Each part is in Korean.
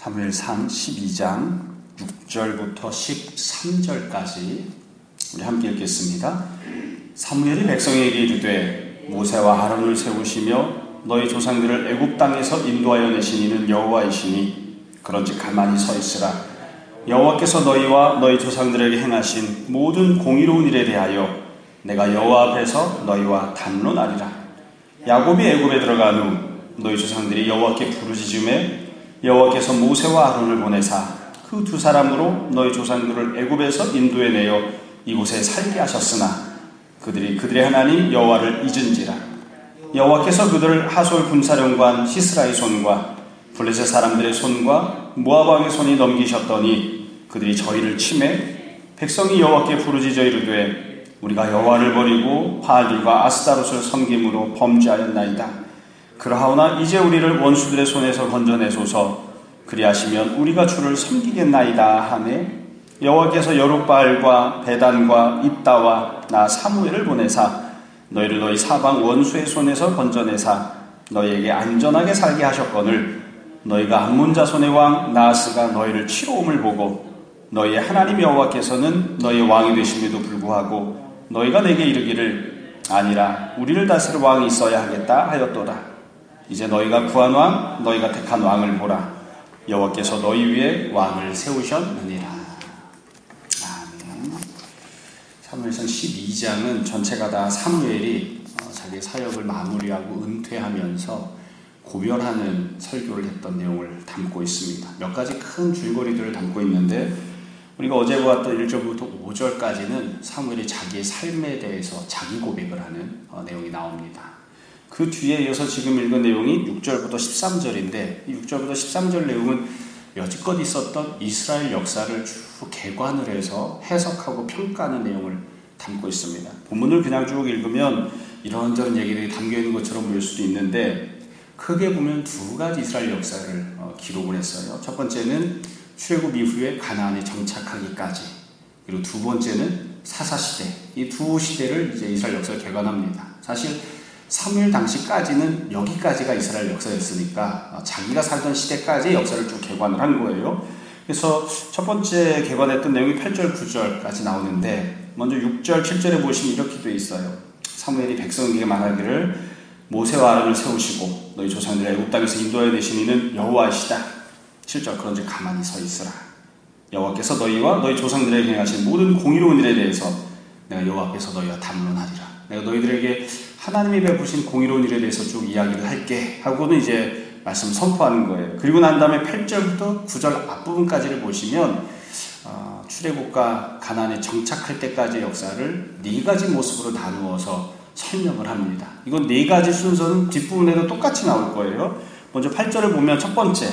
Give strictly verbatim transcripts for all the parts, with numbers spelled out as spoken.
사무엘상 십이 장 육 절부터 십삼 절까지 우리 함께 읽겠습니다. 사무엘이 백성에게 이르되 모세와 아론을 세우시며 너희 조상들을 애굽 땅에서 인도하여 내신 이는 여호와이시니 그런즉 가만히 서 있으라. 여호와께서 너희와 너희 조상들에게 행하신 모든 공의로운 일에 대하여 내가 여호와 앞에서 너희와 담론하리라. 야곱이 애굽에 들어간 후 너희 조상들이 여호와께 부르짖음에 여호와께서 모세와 아론을 보내사 그 두 사람으로 너희 조상들을 애굽에서 인도해 내어 이곳에 살게 하셨으나 그들이 그들의 하나님 여호와를 잊은지라. 여호와께서 그들을 하솔 군사령관 시스라의 손과 블레셋 사람들의 손과 모압 왕의 손이 넘기셨더니 그들이 저희를 치매 백성이 여호와께 부르짖어 이르되 우리가 여호와를 버리고 바알들과 아스타롯을 섬김으로 범죄하였나이다. 그러하오나 이제 우리를 원수들의 손에서 건져내소서. 그리하시면 우리가 주를 섬기겠나이다 하매 여호와께서 여룹바알과 베단과 입다와 나 사무엘을 보내사 너희를 너희 사방 원수의 손에서 건져내사 너희에게 안전하게 살게 하셨거늘 너희가 암몬 자손의 왕 나하스가 너희를 치러옴을 보고 너희의 하나님 여호와께서는 너희의 왕이 되심에도 불구하고 너희가 내게 이르기를 아니라 우리를 다스릴 왕이 있어야 하겠다 하였도다. 이제 너희가 구한 왕 너희가 택한 왕을 보라. 여호와께서 너희 위에 왕을 세우셨느니라. 아멘. 사무엘상 십이 장은 전체가 다 사무엘이 자기 사역을 마무리하고 은퇴하면서 고별하는 설교를 했던 내용을 담고 있습니다. 몇 가지 큰 줄거리들을 담고 있는데 우리가 어제 보았던 일 절부터 오 절까지는 사무엘이 자기의 삶에 대해서 자기 고백을 하는 내용이 나옵니다. 그 뒤에 이어서 지금 읽은 내용이 육 절부터 십삼 절인데 이 육 절부터 십삼 절 내용은 여지껏 있었던 이스라엘 역사를 쭉 개관을 해서 해석하고 평가하는 내용을 담고 있습니다. 본문을 그냥 쭉 읽으면 이런저런 얘기들이 담겨있는 것처럼 보일 수도 있는데 크게 보면 두 가지 이스라엘 역사를 기록을 했어요. 첫 번째는 출애굽 이후에 가나안에 정착하기까지, 그리고 두 번째는 사사시대, 이 두 시대를 이제 이스라엘 역사를 개관합니다. 사실 사무엘 당시까지는 여기까지가 이스라엘 역사였으니까 자기가 살던 시대까지의 역사를 쭉 개관을 한 거예요. 그래서 첫 번째 개관했던 내용이 팔 절, 구 절까지 나오는데 먼저 육 절, 칠 절에 보시면 이렇게 되어 있어요. 사무엘이 백성에게 말하기를 모세와 아론을 세우시고 너희 조상들의 애굽 땅에서 인도하여 내신 이는 여호와이시다. 칠 절 그런즉 가만히 서 있으라. 여호와께서 너희와 너희 조상들에게 행하신 모든 공의로운 일에 대해서 내가 여호와 앞에서 너희와 담론하리라. 내가 너희들에게 하나님이 베푸신 공의로운 일에 대해서 쭉 이야기를 할게 하고는 이제 말씀 선포하는 거예요. 그리고 난 다음에 팔 절부터 구 절 앞부분까지를 보시면 어, 출애굽과 가나안에 정착할 때까지의 역사를 네 가지 모습으로 나누어서 설명을 합니다. 이건 네 가지 순서는 뒷부분에도 똑같이 나올 거예요. 먼저 팔 절을 보면 첫 번째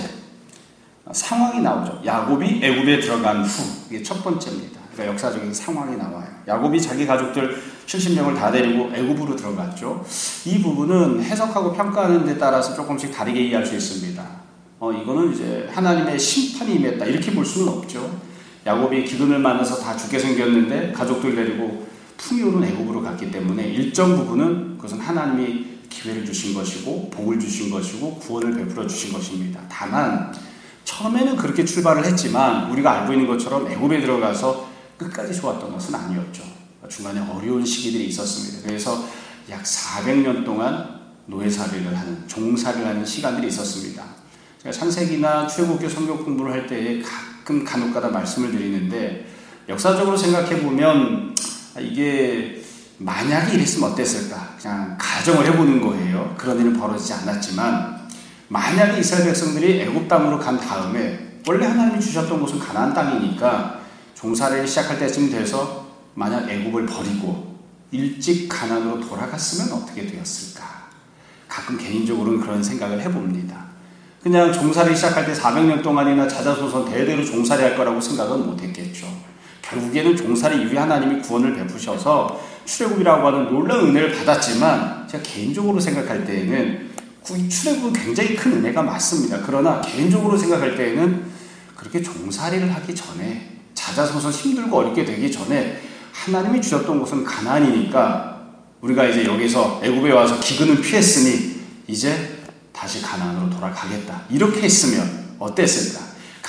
상황이 나오죠. 야곱이 애굽에 들어간 후, 이게 첫 번째입니다. 그러니까 역사적인 상황이 나와요. 야곱이 자기 가족들 칠십 명을 다 데리고 애굽으로 들어갔죠. 이 부분은 해석하고 평가하는 데 따라서 조금씩 다르게 이해할 수 있습니다. 어, 이거는 이제 하나님의 심판이 임했다 이렇게 볼 수는 없죠. 야곱이 기근을 만나서 다 죽게 생겼는데 가족들 데리고 풍요로운 애굽으로 갔기 때문에 일정 부분은 그것은 하나님이 기회를 주신 것이고 복을 주신 것이고 구원을 베풀어 주신 것입니다. 다만 처음에는 그렇게 출발을 했지만 우리가 알고 있는 것처럼 애굽에 들어가서 끝까지 좋았던 것은 아니었죠. 중간에 어려운 시기들이 있었습니다. 그래서 약 사백 년 동안 노예살이를 하는, 종살이를 하는 시간들이 있었습니다. 제가 창세기나 출애굽기 성경 공부를 할 때에 가끔 간혹가다 말씀을 드리는데 역사적으로 생각해보면 이게 만약에 이랬으면 어땠을까? 그냥 가정을 해보는 거예요. 그런 일은 벌어지지 않았지만 만약에 이스라엘 백성들이 애굽 땅으로 간 다음에 원래 하나님이 주셨던 곳은 가나안 땅이니까 종살이를 시작할 때쯤 돼서 만약 애굽을 버리고 일찍 가나안으로 돌아갔으면 어떻게 되었을까? 가끔 개인적으로는 그런 생각을 해봅니다. 그냥 종살이 시작할 때 사백 년 동안이나 자자손손 대대로 종살이 할 거라고 생각은 못했겠죠. 결국에는 종살이 이후에 하나님이 구원을 베푸셔서 출애굽이라고 하는 놀라운 은혜를 받았지만 제가 개인적으로 생각할 때에는 출애굽은 굉장히 큰 은혜가 맞습니다. 그러나 개인적으로 생각할 때에는 그렇게 종살이를 하기 전에 자자손손 힘들고 어렵게 되기 전에 하나님이 주셨던 곳은 가나안이니까 우리가 이제 여기서 애굽에 와서 기근을 피했으니 이제 다시 가나안으로 돌아가겠다. 이렇게 했으면 어땠을까?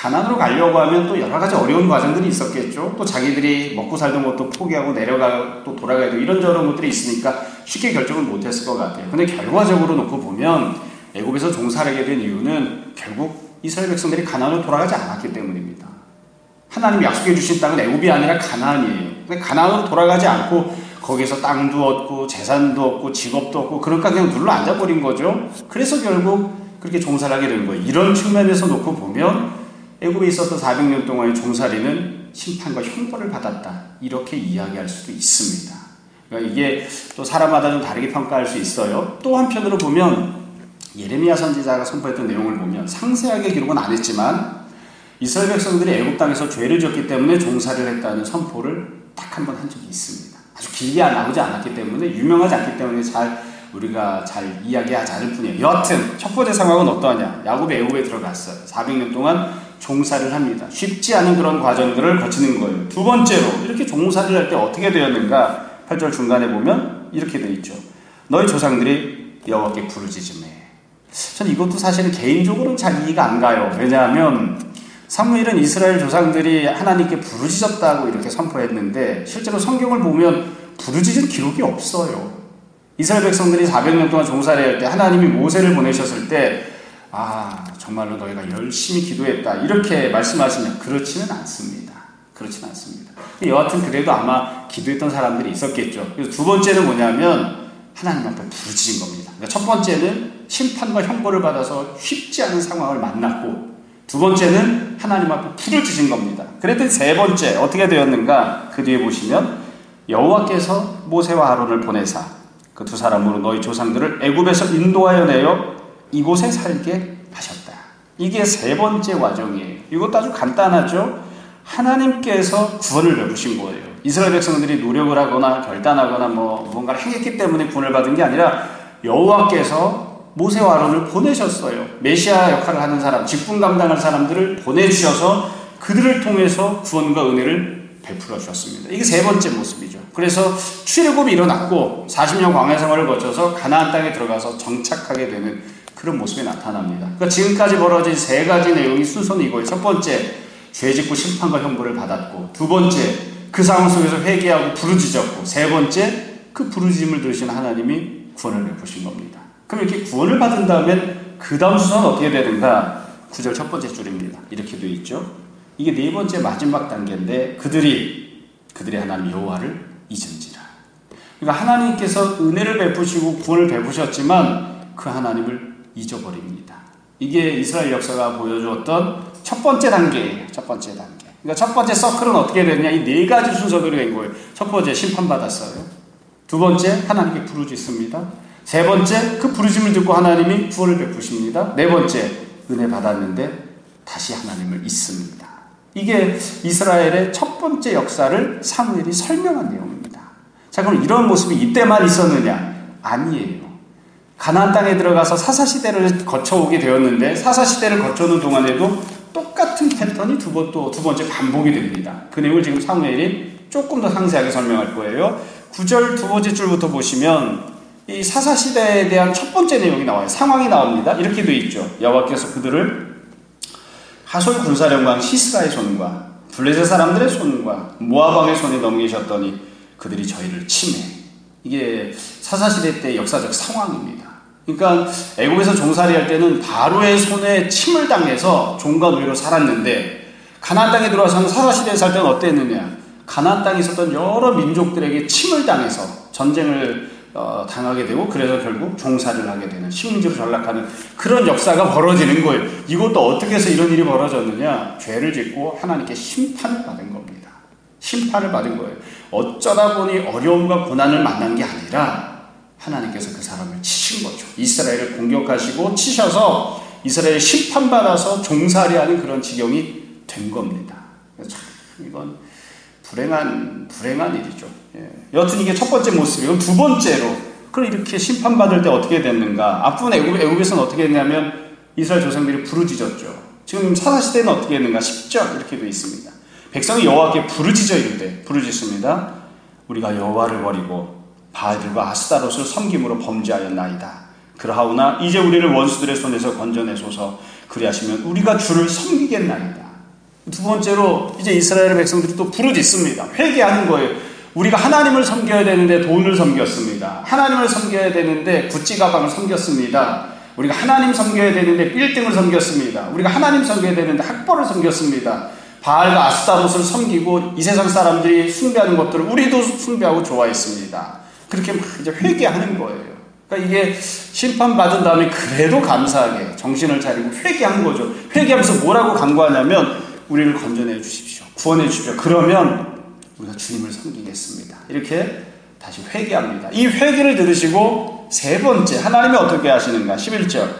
가나안으로 가려고 하면 또 여러 가지 어려운 과정들이 있었겠죠. 또 자기들이 먹고 살던 것도 포기하고 내려가 또 돌아가야 되고 이런저런 것들이 있으니까 쉽게 결정을 못했을 것 같아요. 근데 결과적으로 놓고 보면 애굽에서 종살하게 된 이유는 결국 이스라엘 백성들이 가나안으로 돌아가지 않았기 때문입니다. 하나님이 약속해 주신 땅은 애굽이 아니라 가나안이에요. 근데 가나안으로 돌아가지 않고 거기서 땅도 얻고 재산도 얻고 직업도 얻고 그러니까 그냥 눌러 앉아버린 거죠. 그래서 결국 그렇게 종살하게 된 거예요. 이런 측면에서 놓고 보면 애굽에 있었던 사백 년 동안의 종살이는 심판과 형벌을 받았다. 이렇게 이야기할 수도 있습니다. 그러니까 이게 또 사람마다 좀 다르게 평가할 수 있어요. 또 한편으로 보면 예레미야 선지자가 선포했던 내용을 보면 상세하게 기록은 안 했지만 이스라엘 백성들이 애굽 땅에서 죄를 지었기 때문에 종살이를 했다는 선포를 딱 한 번 한 적이 있습니다. 아주 길게 나오지 않았기 때문에 유명하지 않기 때문에 잘 우리가 잘 이야기하지 않을 뿐이에요. 여하튼 첫 번째 상황은 어떠하냐? 야곱이 애굽에 들어갔어요. 사백 년 동안 종살이를 합니다. 쉽지 않은 그런 과정들을 거치는 거예요. 두 번째로 이렇게 종살이를 할 때 어떻게 되었는가? 팔 절 중간에 보면 이렇게 되어 있죠. 너희 조상들이 여호와께 부르짖으매. 전 이것도 사실은 개인적으로는 잘 이해가 안 가요. 왜냐하면 사무엘은 이스라엘 조상들이 하나님께 부르짖었다고 이렇게 선포했는데 실제로 성경을 보면 부르짖은 기록이 없어요. 이스라엘 백성들이 사백 년 동안 종살이할 때 하나님이 모세를 보내셨을 때 아 정말로 너희가 열심히 기도했다 이렇게 말씀하시면 그렇지는 않습니다. 그렇지는 않습니다. 여하튼 그래도 아마 기도했던 사람들이 있었겠죠. 그래서 두 번째는 뭐냐면 하나님 앞에 부르짖은 겁니다. 그러니까 첫 번째는 심판과 형벌을 받아서 쉽지 않은 상황을 만났고 두 번째는 하나님 앞에 부르짖은 겁니다. 그랬더니 세 번째 어떻게 되었는가? 그 뒤에 보시면 여호와께서 모세와 아론을 보내사 그 두 사람으로 너희 조상들을 애굽에서 인도하여 내어 이곳에 살게 하셨다. 이게 세 번째 과정이에요. 이것도 아주 간단하죠. 하나님께서 구원을 베푸신 거예요. 이스라엘 백성들이 노력을 하거나 결단하거나 뭐 뭔가를 행했기 때문에 구원을 받은 게 아니라 여호와께서 모세와 아론을 보내셨어요. 메시아 역할을 하는 사람, 직분 감당할 사람들을 보내주셔서 그들을 통해서 구원과 은혜를 베풀어 주셨습니다. 이게 세 번째 모습이죠. 그래서 출애굽이 일어났고 사십 년 광야 생활을 거쳐서 가나안 땅에 들어가서 정착하게 되는 그런 모습이 나타납니다. 그러니까 지금까지 벌어진 세 가지 내용이 순서는 이거예요. 첫 번째, 죄짓고 심판과 형벌을 받았고, 두 번째, 그 상황 속에서 회개하고 부르짖었고, 세 번째, 그 부르짖음을 들으신 하나님이 구원을 베푸신 겁니다. 그럼 이렇게 구원을 받은 다음엔 그 다음 순서는 어떻게 되는가? 구 절 첫 번째 줄입니다. 이렇게 되어 있죠. 이게 네 번째 마지막 단계인데 그들이 그들의 하나님 여호와를 잊은지라. 그러니까 하나님께서 은혜를 베푸시고 구원을 베푸셨지만 그 하나님을 잊어버립니다. 이게 이스라엘 역사가 보여주었던 첫 번째 단계예요. 첫 번째 단계. 그러니까 첫 번째 서클은 어떻게 되느냐? 이 네 가지 순서대로 된 거예요. 첫 번째 심판받았어요. 두 번째 하나님께 부르짖습니다. 세 번째 그 부르짖음을 듣고 하나님이 구원을 베푸십니다. 네 번째 은혜 받았는데 다시 하나님을 잊습니다. 이게 이스라엘의 첫 번째 역사를 사무엘이 설명한 내용입니다. 자, 그럼 이런 모습이 이때만 있었느냐? 아니에요. 가나안 땅에 들어가서 사사시대를 거쳐오게 되었는데 사사시대를 거쳐오는 동안에도 똑같은 패턴이 두 번, 또 두 번째 반복이 됩니다. 그 내용을 지금 사무엘이 조금 더 상세하게 설명할 거예요. 구 절 두 번째 줄부터 보시면 이 사사시대에 대한 첫 번째 내용이 나와요. 상황이 나옵니다. 이렇게 되어 있죠. 여호와께서 그들을 하솔 군사령관 시스라의 손과 블레셋 사람들의 손과 모압 왕의 손에 넘기셨더니 그들이 저희를 침해. 이게 사사시대 때 역사적 상황입니다. 그러니까 애굽에서 종살이할 때는 바로의 손에 침을 당해서 종과 노예로 살았는데 가나안 땅에 들어와서는 사사시대에 살 때는 어땠느냐? 가나안 땅에 있었던 여러 민족들에게 침을 당해서 전쟁을 어, 당하게 되고 그래서 결국 종살이를 하게 되는 식민지로 전락하는 그런 역사가 벌어지는 거예요. 이것도 어떻게 해서 이런 일이 벌어졌느냐? 죄를 짓고 하나님께 심판을 받은 겁니다. 심판을 받은 거예요. 어쩌다 보니 어려움과 고난을 만난 게 아니라 하나님께서 그 사람을 치신 거죠. 이스라엘을 공격하시고 치셔서 이스라엘을 심판받아서 종살이하는 그런 지경이 된 겁니다. 참 이건 불행한 불행한 일이죠. 예. 여튼 이게 첫 번째 모습이고 두 번째로 그럼 이렇게 심판받을 때 어떻게 됐는가? 앞부분 애굽, 애굽에서는 어떻게 했냐면 이스라엘 조상들이 부르짖었죠. 지금 사사시대는 어떻게 했는가? 십 절 이렇게 되어 있습니다. 백성이 여호와께 부르짖어 이르되 부르짖습니다. 우리가 여호와를 버리고 바알들과 아스타롯을 섬김으로 범죄하였나이다. 그러하오나 이제 우리를 원수들의 손에서 건져내소서. 그리하시면 우리가 주를 섬기겠나이다. 두 번째로 이제 이스라엘의 백성들이 또 부르짖습니다. 회개하는 거예요. 우리가 하나님을 섬겨야 되는데 돈을 섬겼습니다. 하나님을 섬겨야 되는데 구찌 가방을 섬겼습니다. 우리가 하나님 섬겨야 되는데 빌딩을 섬겼습니다. 우리가 하나님 섬겨야 되는데 학벌을 섬겼습니다. 바알과 아스타롯을 섬기고 이 세상 사람들이 숭배하는 것들을 우리도 숭배하고 좋아했습니다. 그렇게 막 이제 회개하는 거예요. 그러니까 이게 심판받은 다음에 그래도 감사하게 정신을 차리고 회개한 거죠. 회개하면서 뭐라고 간구하냐면 우리를 건져내 주십시오. 구원해 주십시오. 그러면 우리가 주님을 섬기겠습니다. 이렇게 다시 회개합니다. 이 회개를 들으시고 세 번째 하나님이 어떻게 하시는가? 십일 절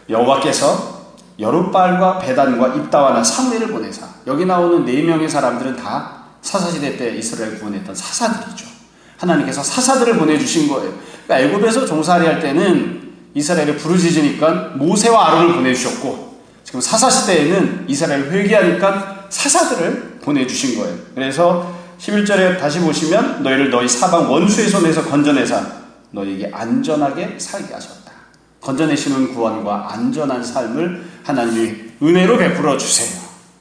여호와께서 여룻바알과 베단과 입다와나 사무엘을 보내사. 여기 나오는 네 명의 사람들은 다 사사시대 때 이스라엘 구원했던 사사들이죠. 하나님께서 사사들을 보내주신 거예요. 그러니까 애굽에서 종살이 할 때는 이스라엘에 부르짖으니까 모세와 아론을 보내주셨고, 지금 사사시대에는 이스라엘 회개하니까 사사들을 보내주신 거예요. 그래서 십일 절에 다시 보시면 너희를 너희 사방 원수의 손에서 건져내사 너희에게 안전하게 살게 하셨다. 건져내시는 구원과 안전한 삶을 하나님이 은혜로 베풀어 주세요.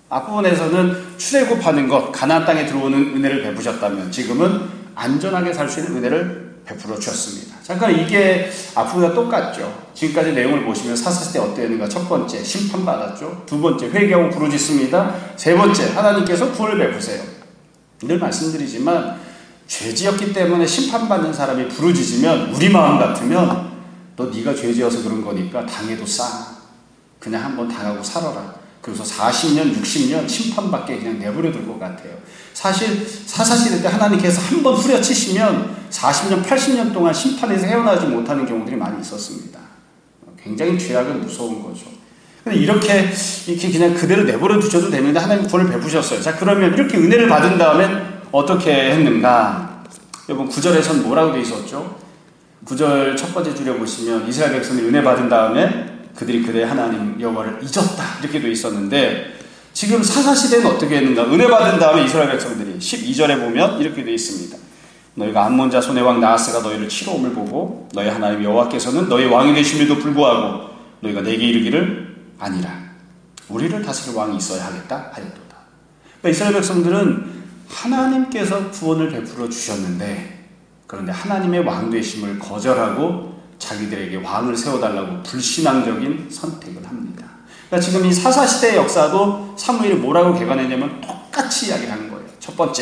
앞부분에서는 출애굽하는 것, 가나안 땅에 들어오는 은혜를 베푸셨다면 지금은 안전하게 살 수 있는 은혜를 베풀어 주셨습니다. 잠깐 이게 앞부분과 똑같죠. 지금까지 내용을 보시면 사사시대 어땠는가? 첫 번째 심판받았죠. 두 번째 회개하고 부르짖습니다. 세 번째 하나님께서 구원을 베푸세요. 늘 말씀드리지만 죄지었기 때문에 심판받는 사람이 부르짖으면 우리 마음 같으면 너 네가 죄지어서 그런 거니까 당해도 싸. 그냥 한번 당하고 살아라. 그래서 사십 년, 육십 년 심판받게 그냥 내버려 둘 것 같아요. 사실 사사시대 때 하나님께서 한번 후려치시면 사십 년, 팔십 년 동안 심판에서 헤어나지 못하는 경우들이 많이 있었습니다. 굉장히 죄악은 무서운 거죠. 근데 이렇게, 이렇게 그냥 그대로 내버려 두셔도 되는데 하나님 구원을 베푸셨어요. 자, 그러면 이렇게 은혜를 받은 다음엔 어떻게 했는가? 여러분, 구 절에서는 뭐라고 되어 있었죠? 구 절 첫 번째 줄에 보시면 이스라엘 백성이 은혜 받은 다음에 그들이 그들의 하나님 여호와를 잊었다. 이렇게 되어 있었는데 지금 사사시대는 어떻게 했는가? 은혜 받은 다음에 이스라엘 백성들이 십이 절에 보면 이렇게 되어 있습니다. 너희가 암몬 자손의 왕 나하스가 너희를 치러옴을 보고 너희 하나님 여호와께서는 너희 왕이 되심에도 불구하고 너희가 내게 이르기를 아니라 우리를 다스릴 왕이 있어야 하겠다 하였도다. 그러니까 이스라엘 백성들은 하나님께서 구원을 베풀어 주셨는데 그런데 하나님의 왕 되심을 거절하고 자기들에게 왕을 세워달라고 불신앙적인 선택을 합니다. 그러니까 지금 이 사사시대의 역사도 사무엘이 뭐라고 개관했냐면 똑같이 이야기를 하는 거예요. 첫 번째,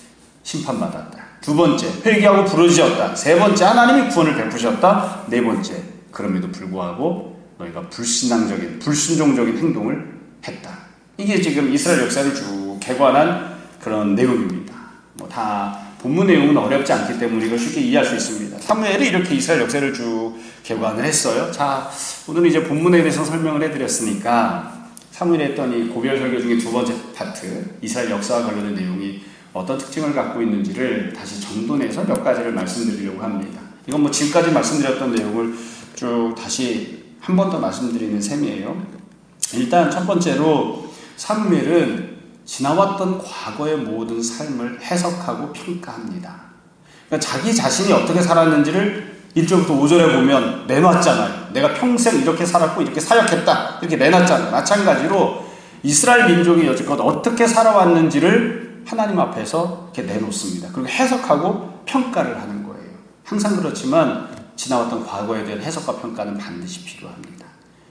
심판받았다. 두 번째, 회개하고 부르짖었다. 세 번째, 하나님이 구원을 베푸셨다. 네 번째, 그럼에도 불구하고 너희가 불신앙적인, 불순종적인 행동을 했다. 이게 지금 이스라엘 역사를 쭉 개관한 그런 내용입니다. 뭐 다 본문 내용은 어렵지 않기 때문에 이걸 쉽게 이해할 수 있습니다. 사무엘이 이렇게 이스라엘 역사를 쭉 개관을 했어요. 자, 오늘은 이제 본문에 대해서 설명을 해드렸으니까 사무엘이 했던 이 고별 설교 중에 두 번째 파트, 이스라엘 역사와 관련된 내용이 어떤 특징을 갖고 있는지를 다시 정돈해서 몇 가지를 말씀드리려고 합니다. 이건 뭐 지금까지 말씀드렸던 내용을 쭉 다시 한 번 더 말씀드리는 셈이에요. 일단 첫 번째로 사무엘은 지나왔던 과거의 모든 삶을 해석하고 평가합니다. 그러니까 자기 자신이 어떻게 살았는지를 일 절부터 오 절에 보면 내놨잖아요. 내가 평생 이렇게 살았고 이렇게 사역했다. 이렇게 내놨잖아요. 마찬가지로 이스라엘 민족이 여지껏 어떻게 살아왔는지를 하나님 앞에서 이렇게 내놓습니다. 그리고 해석하고 평가를 하는 거예요. 항상 그렇지만 지나왔던 과거에 대한 해석과 평가는 반드시 필요합니다.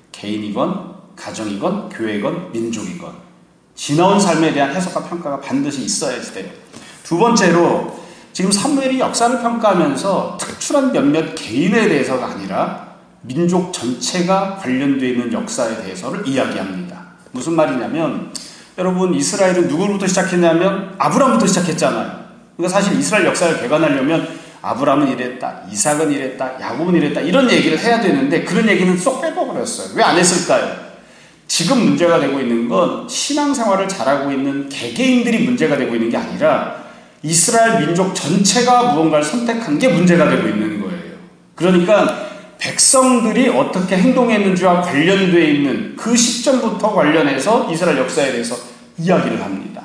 개인이건 가정이건 교회건 민족이건 지나온 삶에 대한 해석과 평가가 반드시 있어야 돼요. 두 번째로 지금 사무엘이 역사를 평가하면서 특출한 몇몇 개인에 대해서가 아니라 민족 전체가 관련되어 있는 역사에 대해서를 이야기합니다. 무슨 말이냐면 여러분 이스라엘은 누구부터 시작했냐면 아브람부터 시작했잖아요. 그러니까 사실 이스라엘 역사를 개관하려면 아브람은 이랬다, 이삭은 이랬다, 야곱은 이랬다 이런 얘기를 해야 되는데 그런 얘기는 쏙 빼버렸어요. 왜 안 했을까요? 지금 문제가 되고 있는 건 신앙생활을 잘하고 있는 개개인들이 문제가 되고 있는 게 아니라 이스라엘 민족 전체가 무언가를 선택한 게 문제가 되고 있는 거예요. 그러니까 백성들이 어떻게 행동했는지와 관련되어 있는 그 시점부터 관련해서 이스라엘 역사에 대해서 이야기를 합니다.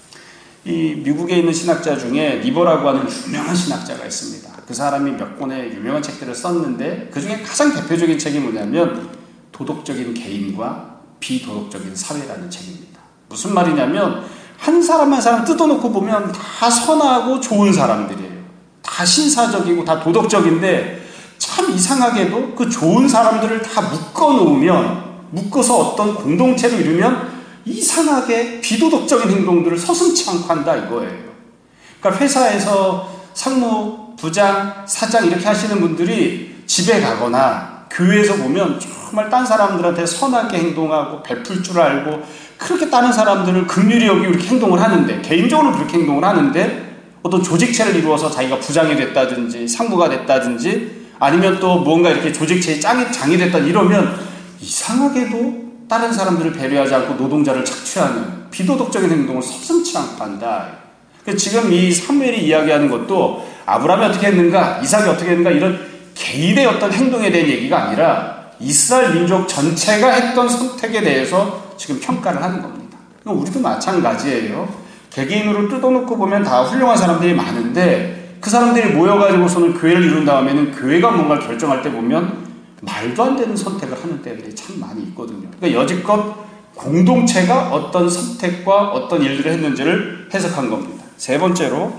이 미국에 있는 신학자 중에 리버라고 하는 유명한 신학자가 있습니다. 그 사람이 몇 권의 유명한 책들을 썼는데 그 중에 가장 대표적인 책이 뭐냐면 도덕적인 개인과 비도덕적인 사회라는 책입니다. 무슨 말이냐면 한 사람 한 사람 뜯어놓고 보면 다 선하고 좋은 사람들이에요. 다 신사적이고 다 도덕적인데 참 이상하게도 그 좋은 사람들을 다 묶어놓으면, 묶어서 어떤 공동체를 이루면 이상하게 비도덕적인 행동들을 서슴지 않고 한다 이거예요. 그러니까 회사에서 상무, 부장, 사장 이렇게 하시는 분들이 집에 가거나 교회에서 보면 정말 딴 사람들한테 선하게 행동하고 베풀 줄 알고 그렇게 다른 사람들을 긍휼히 여기고 이렇게 행동을 하는데, 개인적으로 그렇게 행동을 하는데 어떤 조직체를 이루어서 자기가 부장이 됐다든지 상무가 됐다든지 아니면 또 뭔가 이렇게 조직체의 짱이, 장이 됐다 이러면 이상하게도 다른 사람들을 배려하지 않고 노동자를 착취하는 비도덕적인 행동을 서슴지 않고 한다. 지금 이 사무엘이 이야기하는 것도 아브라함이 어떻게 했는가, 이삭이 어떻게 했는가 이런 개인의 어떤 행동에 대한 얘기가 아니라 이스라엘 민족 전체가 했던 선택에 대해서 지금 평가를 하는 겁니다. 우리도 마찬가지예요. 개개인으로 뜯어놓고 보면 다 훌륭한 사람들이 많은데 그 사람들이 모여가지고서는 교회를 이룬 다음에는 교회가 뭔가 결정할 때 보면 말도 안 되는 선택을 하는 때들이 참 많이 있거든요. 그러니까 여지껏 공동체가 어떤 선택과 어떤 일들을 했는지를 해석한 겁니다. 세 번째로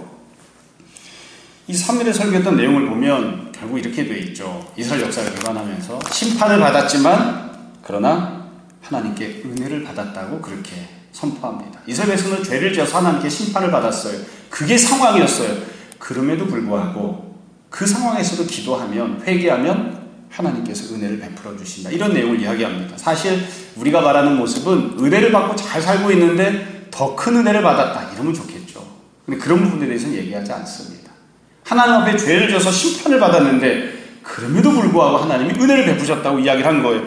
이 사무엘의 설교했던 내용을 보면 결국 이렇게 돼 있죠. 이스라엘 역사를 개관하면서 심판을 받았지만 그러나 하나님께 은혜를 받았다고 그렇게 선포합니다. 이스라엘 백성은 죄를 지어서 하나님께 심판을 받았어요. 그게 상황이었어요. 그럼에도 불구하고 그 상황에서도 기도하면, 회개하면 하나님께서 은혜를 베풀어 주신다. 이런 내용을 이야기합니다. 사실 우리가 말하는 모습은 은혜를 받고 잘 살고 있는데 더 큰 은혜를 받았다 이러면 좋겠죠. 근데 그런 부분에 대해서는 얘기하지 않습니다. 하나님 앞에 죄를 져서 심판을 받았는데 그럼에도 불구하고 하나님이 은혜를 베푸셨다고 이야기를 한 거예요.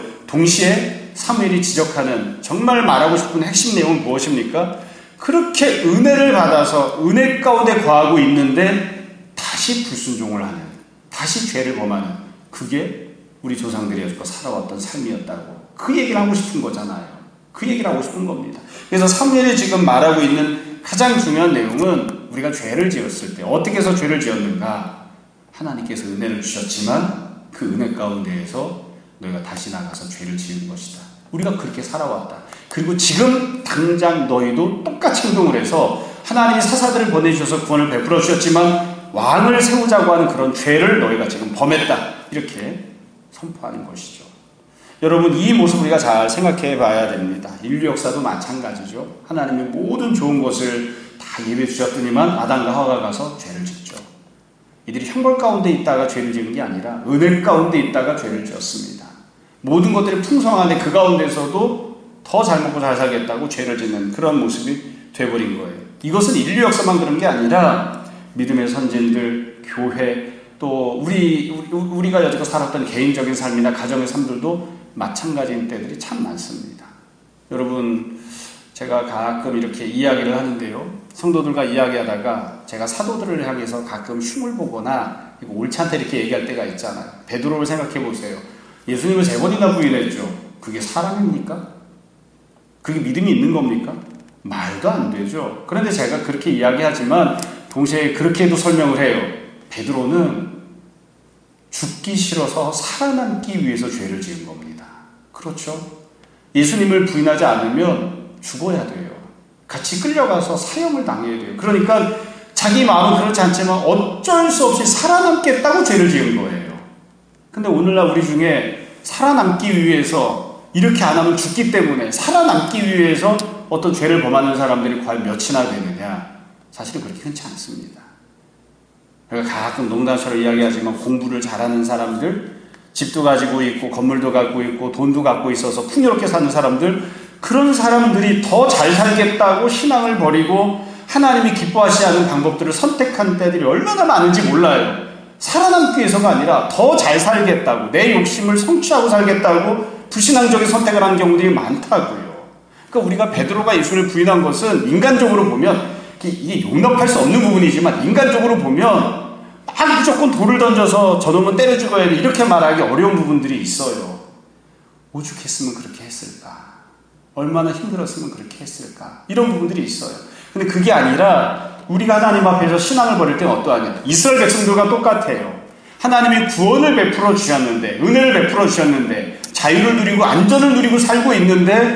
동시에 사무엘이 지적하는 정말 말하고 싶은 핵심 내용은 무엇입니까? 그렇게 은혜를 받아서 은혜 가운데 거하고 있는데 다시 불순종을 하는, 다시 죄를 범하는, 그게 우리 조상들이 여지껏 살아왔던 삶이었다고 그 얘기를 하고 싶은 거잖아요. 그 얘기를 하고 싶은 겁니다. 그래서 사무엘이 지금 말하고 있는 가장 중요한 내용은 우리가 죄를 지었을 때 어떻게 해서 죄를 지었는가, 하나님께서 은혜를 주셨지만 그 은혜 가운데에서 너희가 다시 나가서 죄를 지은 것이다. 우리가 그렇게 살아왔다. 그리고 지금 당장 너희도 똑같이 행동을 해서 하나님이 사사들을 보내주셔서 구원을 베풀어 주셨지만 왕을 세우자고 하는 그런 죄를 너희가 지금 범했다. 이렇게 선포하는 것이죠. 여러분, 이 모습 우리가 잘 생각해 봐야 됩니다. 인류 역사도 마찬가지죠. 하나님이 모든 좋은 것을 다 예배해 주셨더니만 아담과 하와가 가서 죄를 짓죠. 이들이 형벌 가운데 있다가 죄를 지은 게 아니라 은혜 가운데 있다가 죄를 지었습니다. 모든 것들이 풍성한데 그 가운데서도 더 잘 먹고 잘 살겠다고 죄를 짓는 그런 모습이 돼버린 거예요. 이것은 인류 역사만 그런 게 아니라 믿음의 선진들, 교회, 또 우리, 우리가 여지껏 살았던 개인적인 삶이나 가정의 삶들도 마찬가지인 때들이 참 많습니다. 여러분, 제가 가끔 이렇게 이야기를 하는데요. 성도들과 이야기하다가 제가 사도들을 향해서 가끔 흉을 보거나 이거 옳지 않다 이렇게 얘기할 때가 있잖아요. 베드로를 생각해 보세요. 예수님을 세 번이나 부인했죠. 그게 사람입니까? 그게 믿음이 있는 겁니까? 말도 안 되죠. 그런데 제가 그렇게 이야기하지만 동시에 그렇게도 설명을 해요. 베드로는 죽기 싫어서 살아남기 위해서 죄를 지은 겁니다. 그렇죠? 예수님을 부인하지 않으면 죽어야 돼요. 같이 끌려가서 사형을 당해야 돼요. 그러니까 자기 마음은 그렇지 않지만 어쩔 수 없이 살아남겠다고 죄를 지은 거예요. 근데 오늘날 우리 중에 살아남기 위해서 이렇게 안 하면 죽기 때문에 살아남기 위해서 어떤 죄를 범하는 사람들이 과연 몇이나 되느냐? 사실은 그렇게 흔치 않습니다. 그러니까 가끔 농담처럼 이야기하지만 공부를 잘하는 사람들, 집도 가지고 있고 건물도 갖고 있고 돈도 갖고 있어서 풍요롭게 사는 사람들, 그런 사람들이 더 잘 살겠다고 신앙을 버리고 하나님이 기뻐하시지 않은 방법들을 선택한 때들이 얼마나 많은지 몰라요. 살아남기 위해서가 아니라 더 잘 살겠다고, 내 욕심을 성취하고 살겠다고 불신앙적인 선택을 하는 경우들이 많다고요. 그러니까 우리가 베드로가 예수를 부인한 것은 인간적으로 보면 이게 용납할 수 없는 부분이지만 인간적으로 보면 막 무조건 돌을 던져서 저놈은 때려 죽어야 돼 이렇게 말하기 어려운 부분들이 있어요. 오죽했으면 그렇게 했을까? 얼마나 힘들었으면 그렇게 했을까? 이런 부분들이 있어요. 근데 그게 아니라 우리가 하나님 앞에서 신앙을 버릴 때는 어떠하냐? 이스라엘 백성들과 똑같아요. 하나님이 구원을 베풀어 주셨는데, 은혜를 베풀어 주셨는데, 자유를 누리고 안전을 누리고 살고 있는데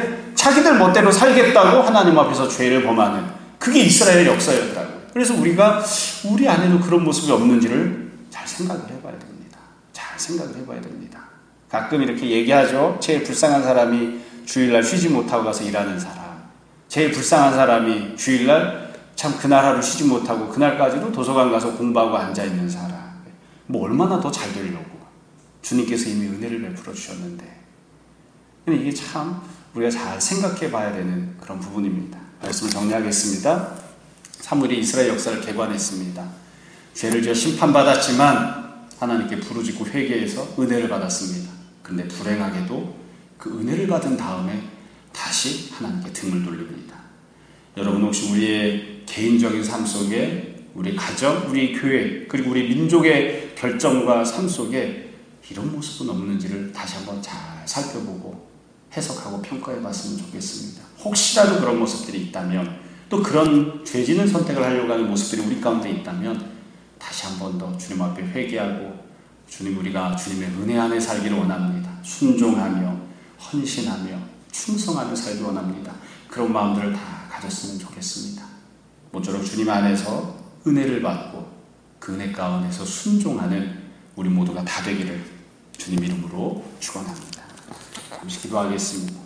자기들 멋대로 살겠다고 하나님 앞에서 죄를 범하는, 그게 이스라엘의 역사였다고요. 그래서 우리가 우리 안에도 그런 모습이 없는지를 잘 생각을 해봐야 됩니다. 잘 생각을 해봐야 됩니다. 가끔 이렇게 얘기하죠. 제일 불쌍한 사람이 주일날 쉬지 못하고 가서 일하는 사람, 제일 불쌍한 사람이 주일날 참 그날 하루 쉬지 못하고 그날까지도 도서관 가서 공부하고 앉아있는 사람. 뭐 얼마나 더 잘 되려고 주님께서 이미 은혜를 베풀어 주셨는데. 근데 이게 참 우리가 잘 생각해 봐야 되는 그런 부분입니다. 말씀을 정리하겠습니다. 사무엘이 이스라엘 역사를 개관했습니다. 죄를 지어 심판받았지만 하나님께 부르짖고 회개해서 은혜를 받았습니다. 그런데 불행하게도 그 은혜를 받은 다음에 다시 하나님께 등을 돌립니다. 여러분 혹시 우리의 개인적인 삶 속에, 우리 가정, 우리 교회, 그리고 우리 민족의 결정과 삶 속에 이런 모습은 없는지를 다시 한번 잘 살펴보고 해석하고 평가해 봤으면 좋겠습니다. 혹시라도 그런 모습들이 있다면, 또 그런 죄짓는 선택을 하려고 하는 모습들이 우리 가운데 있다면 다시 한 번 더 주님 앞에 회개하고, 주님, 우리가 주님의 은혜 안에 살기를 원합니다. 순종하며 헌신하며 충성하며 살기 원합니다. 그런 마음들을 다 가졌으면 좋겠습니다. 모쪼록 주님 안에서 은혜를 받고 그 은혜 가운데서 순종하는 우리 모두가 다 되기를 주님 이름으로 축원합니다. 잠시 기도하겠습니다.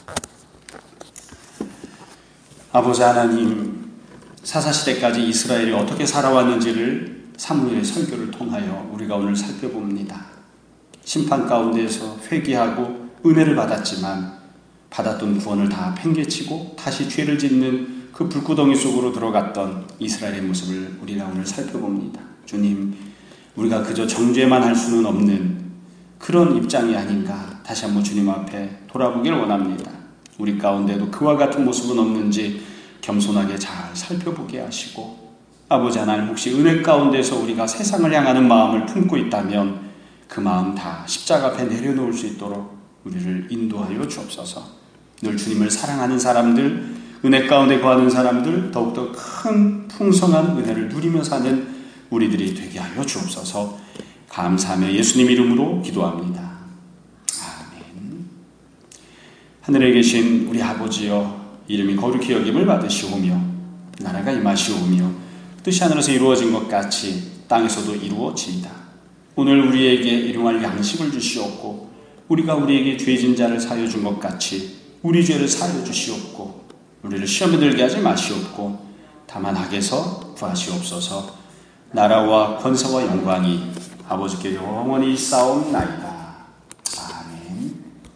아버지 하나님, 사사시대까지 이스라엘이 어떻게 살아왔는지를 사무엘의 설교를 통하여 우리가 오늘 살펴봅니다. 심판 가운데에서 회개하고 은혜를 받았지만 받았던 구원을 다 팽개치고 다시 죄를 짓는 그 불구덩이 속으로 들어갔던 이스라엘의 모습을 우리가 오늘 살펴봅니다. 주님, 우리가 그저 정죄만 할 수는 없는 그런 입장이 아닌가 다시 한번 주님 앞에 돌아보기를 원합니다. 우리 가운데도 그와 같은 모습은 없는지 겸손하게 잘 살펴보게 하시고, 아버지 하나님, 혹시 은혜 가운데서 우리가 세상을 향하는 마음을 품고 있다면 그 마음 다 십자가 앞에 내려놓을 수 있도록 우리를 인도하여 주옵소서. 늘 주님을 사랑하는 사람들, 은혜 가운데 거하는 사람들, 더욱더 큰 풍성한 은혜를 누리며 사는 우리들이 되게 하여 주옵소서. 감사하며 예수님 이름으로 기도합니다. 아멘. 하늘에 계신 우리 아버지여, 이름이 거룩히 여김을 받으시오며 나라가 임하시오며 뜻이 하늘에서 이루어진 것 같이 땅에서도 이루어지이다. 오늘 우리에게 일용할 양식을 주시옵고, 우리가 우리에게 죄진 자를 사하여 준 것 같이 우리 죄를 사하여 주시옵고, 우리를 시험에 들게 하지 마시옵고 다만 악에서 구하시옵소서. 나라와 권세와 영광이 아버지께 영원히 쌓옵나이다.